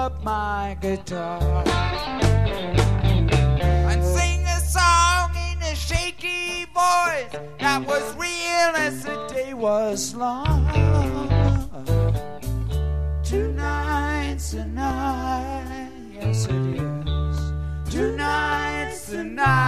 up my guitar and sing a song in a shaky voice that was real as the day was long. Tonight's the night, yes it is. Tonight's the night.